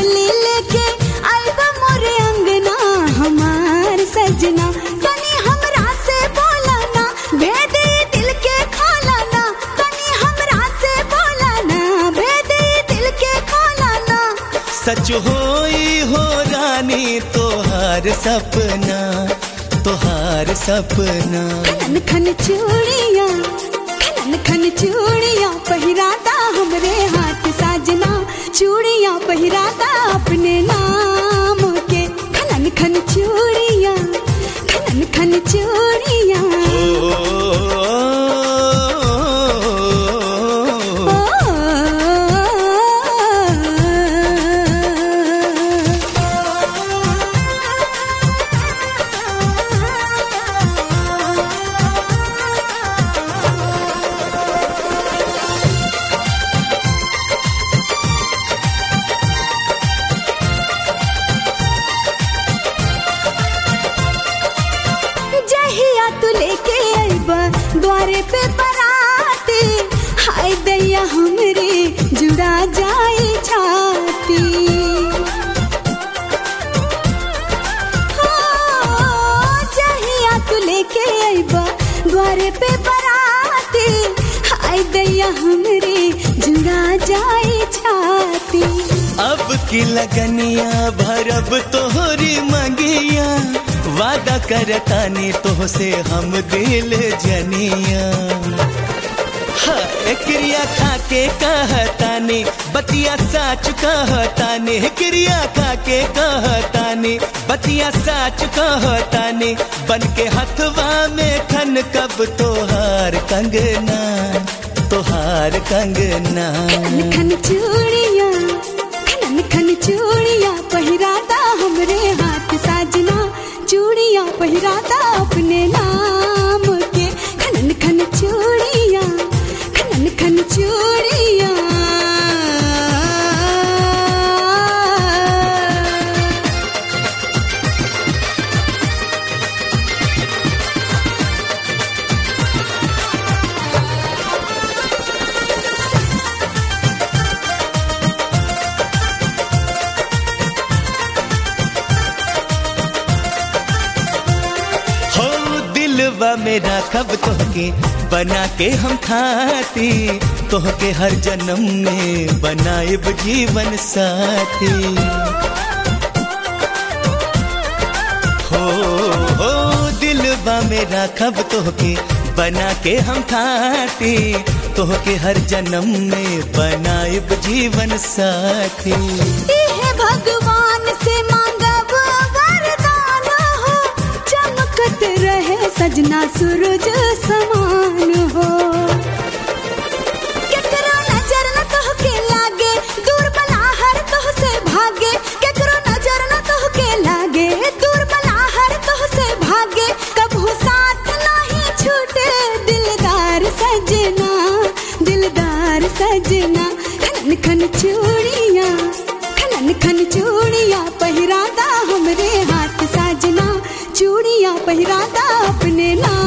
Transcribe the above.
डोली लेके आइबा मोरे अंगना हमार सजना। तनी हमरा से बोला ना भेद दिल के खोला ना, तनी हमरा से बोला ना भेद दिल के खोला ना। सच होई हो रानी तोहार सपना, तोहार सपना। खनन खन चूड़िया, खनन खन चूड़िया पहिराता हमरे हाथ साजना। चूड़िया पहिराता अपने नाम के। खनन खन चूड़िया, खनन खन चूड़िया। तू लेके आइबा द्वारे पे बराती, हाय दैया हमरे जुड़ा जाए छाती। हो जहिया तू लेके आइबा द्वारे पे बराती, हाय दैया हमरे जुड़ा जाए छाती। अब की लगनिया भरब तोहरी मंगिया, वादा करतानी तो से हम दिल जनिया। हाँ क्रिया खाके कहतानी बतिया साच कहतानी, क्रिया खाके कहतानी बतिया साच कहतानी। बन के हथवा में खन कब तोहार कंगना, तोहार कंगना। खन खन चूड़िया, खनन खन चूड़िया पहिराता हमरे हाथ साजना। चूड़िया पहिराता अपने नाम के। खनन खन चूड़िया, खनन खन चूड़िया। दिलवा मेरा कब तोहके बना के हम खाती, तोहके हर जन्म में बनाएब जीवन साथी। हो दिलवा मेरा कब तोहके बना के हम खाती, तोहके हर जन्म में बनाएब जीवन साथी। इहे भगवान से मांगब वरदान हो, चमकत रहे सजना सूरज समान हो। केकरो नजर न तोहके लागे दूर बलाहर तोह से भागे, केकरो नजर न तोहके लागे दूर बलाहर तोह से भागे। कबहू साथ नहीं छूटे दिलदार सजना, दिलदार सजना। खनन खन चूड़िया, खनन खन चूड़िया पहिराता हमरे हाथ साजना। चूड़िया पहिराता अपने नाम